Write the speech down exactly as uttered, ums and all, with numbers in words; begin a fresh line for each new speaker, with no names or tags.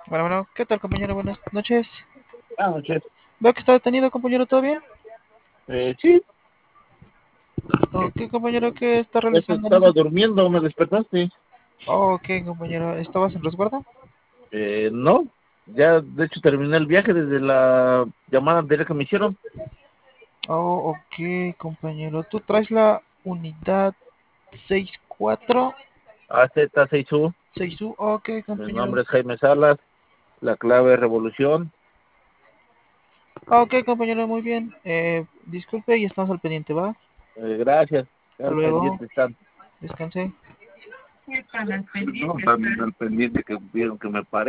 Bueno, bueno, ¿qué tal, compañero? Buenas noches.
Buenas noches.
Veo que está detenido, compañero, ¿todo bien?
Eh, sí,
Ok, compañero, ¿qué está
eso
realizando en
estaba
ese?
durmiendo, me despertaste.
Ok, compañero, ¿estabas en resguardo?
Eh, no, ya de hecho terminé el viaje desde la llamada anterior que me hicieron.
Oh, ok, compañero. ¿Tú traes la unidad seis cuatro
A Z seis U,
seis U? Ok,
mi
compañero.
nombre es Jaime Salas, la clave es Revolución.
Ok, compañero, muy bien. Eh, disculpe y estamos al pendiente, ¿va?
Eh, gracias,
Hasta
al
luego.
pendiente están.
Descanse.
No, también al pendiente que vieron que me paré.